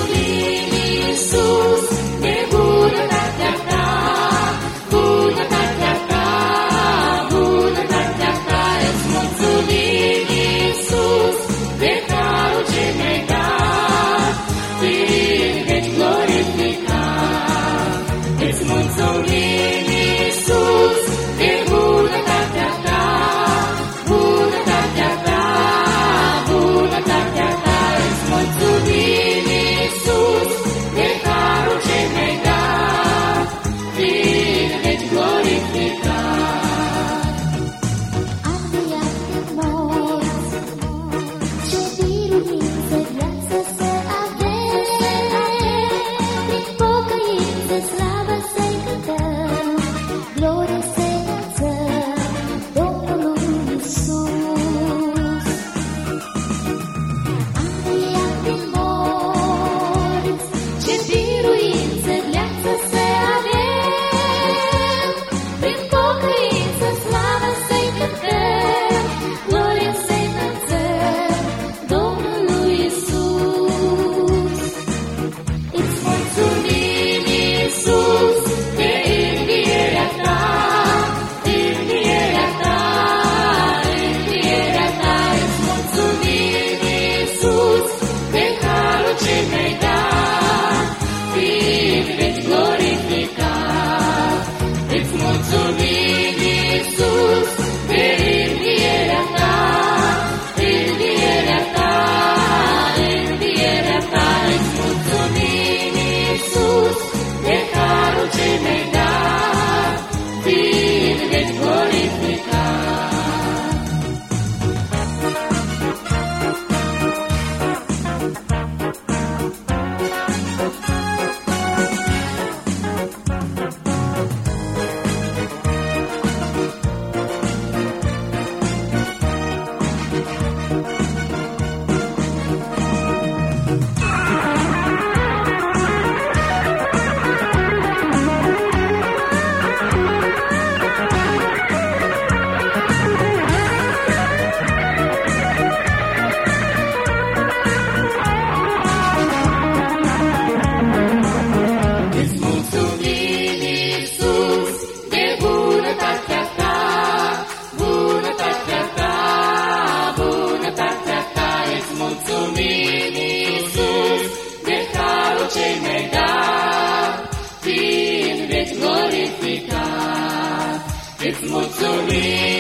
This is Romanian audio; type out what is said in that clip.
mulțumim, Iisus, de bunătatea ta, bunătatea ta, bunătatea ta. Îți mulțumim, Iisus, de darul ce ne-ai dat, fiind veci glorificat. Îți mulțumim, Iisus, de bunătatea ta, bunătatea ta, bunătatea ta. Îți mulțumim, Iisus, de darul ce mi-ai dat, fiind veci glorificat. Am viat din morți, ce biruință viață să avem, prin pocăință slavă să-i cântăm, glorie să-i înălțăm Domnului Iisus. Am viat din morți, ce biruință viață să avem, prin pocăință slavă să-i cântăm, glorie să-i înălțăm Domnului Iisus. Îți mulțumim, Iisus, de învierea ta, învierea ta, învierea ta. Îți mulțumim, Iisus, de harul ce mi-ai dat, fiind veci glorificat. Îți mulțumim, Iisus, de învierea ta, învierea ta, învierea ta. Îți mulțumim, Iisus, de harul ce mi-ai dat, fiind veci glorificat. Îți mulțumim, Iisus, de bunătatea ta, bunătatea ta, bunătatea ta. Îți mulțumim, Iisus, de harul ce mi-ai dat, fiind veci glorificat. Îți mulțumim,